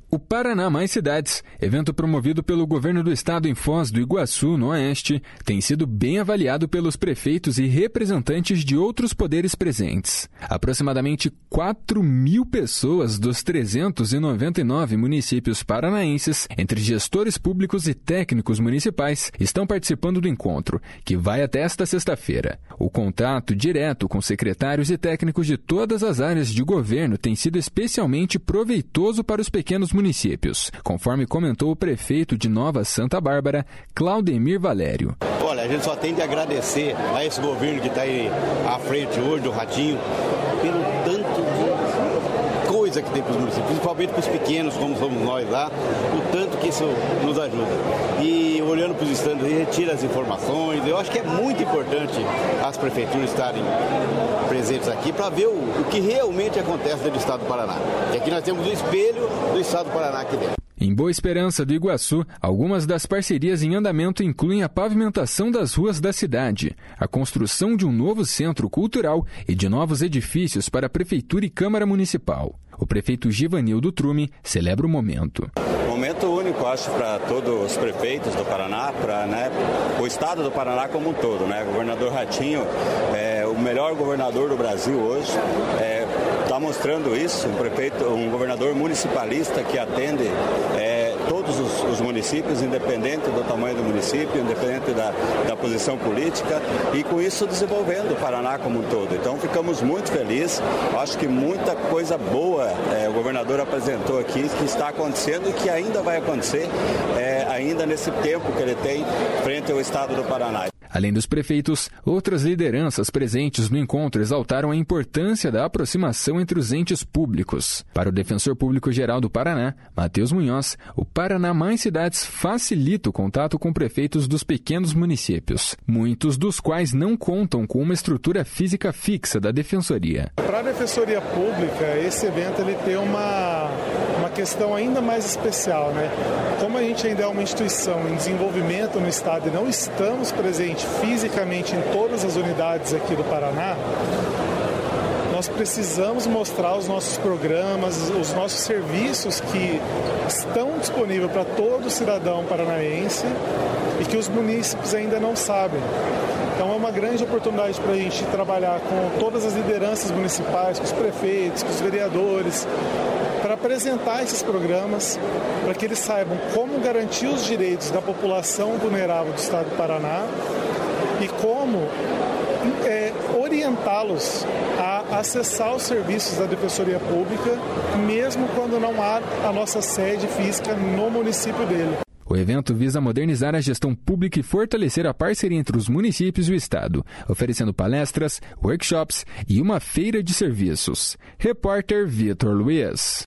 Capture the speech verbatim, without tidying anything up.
O Paraná Mais Cidades, evento promovido pelo governo do estado em Foz do Iguaçu, no Oeste, tem sido bem avaliado pelos prefeitos e representantes de outros poderes presentes. Aproximadamente quatro mil pessoas dos trezentos e noventa e nove municípios paranaenses, entre gestores públicos e técnicos municipais, estão participando do encontro, que vai até esta sexta-feira. O contato direto com secretários e técnicos de todas as áreas de governo tem sido especialmente proveitoso para os pequenos municípios, conforme comentou o prefeito de Nova Santa Bárbara, Claudemir Valério. Olha, a gente só tem de agradecer a esse governo que está aí à frente hoje, do Ratinho, pelo tanto de coisa que tem para os municípios, principalmente para os pequenos, como somos nós lá, o tanto que isso nos ajuda. E olhando para os estandes aí, retira as informações. Eu acho que é muito importante as prefeituras estarem presentes aqui para ver o, o que realmente acontece dentro do estado do Paraná. E aqui nós temos o espelho do estado do Paraná aqui dentro. Em Boa Esperança do Iguaçu, algumas das parcerias em andamento incluem a pavimentação das ruas da cidade, a construção de um novo centro cultural e de novos edifícios para a Prefeitura e Câmara Municipal. O prefeito Givanildo Trume celebra o momento. Momento único, acho, para todos os prefeitos do Paraná, para né, o estado do Paraná como um todo. Né? O governador Ratinho é o melhor governador do Brasil hoje. É, está mostrando isso, um prefeito, um governador municipalista que atende é, todos os, os municípios, independente do tamanho do município, independente da, da posição política, e com isso desenvolvendo o Paraná como um todo. Então ficamos muito felizes, acho que muita coisa boa é, o governador apresentou aqui, que está acontecendo e que ainda vai acontecer, é, ainda nesse tempo que ele tem frente ao estado do Paraná. Além dos prefeitos, outras lideranças presentes no encontro exaltaram a importância da aproximação entre os entes públicos. Para o Defensor Público-Geral do Paraná, Matheus Munhoz, o Paraná Mais Cidades facilita o contato com prefeitos dos pequenos municípios, muitos dos quais não contam com uma estrutura física fixa da Defensoria. Para a Defensoria Pública, esse evento ele tem uma, uma questão ainda mais especial, né? Como a gente ainda é uma instituição em desenvolvimento no estado e não estamos presentes fisicamente em todas as unidades aqui do Paraná, nós precisamos mostrar os nossos programas, os nossos serviços que estão disponíveis para todo cidadão paranaense e que os munícipes ainda não sabem. Então é uma grande oportunidade para a gente trabalhar com todas as lideranças municipais, com os prefeitos, com os vereadores, para apresentar esses programas, para que eles saibam como garantir os direitos da população vulnerável do estado do Paraná e como é, orientá-los a acessar os serviços da Defensoria Pública, mesmo quando não há a nossa sede física no município dele. O evento visa modernizar a gestão pública e fortalecer a parceria entre os municípios e o estado, oferecendo palestras, workshops e uma feira de serviços. Repórter Vitor Luiz.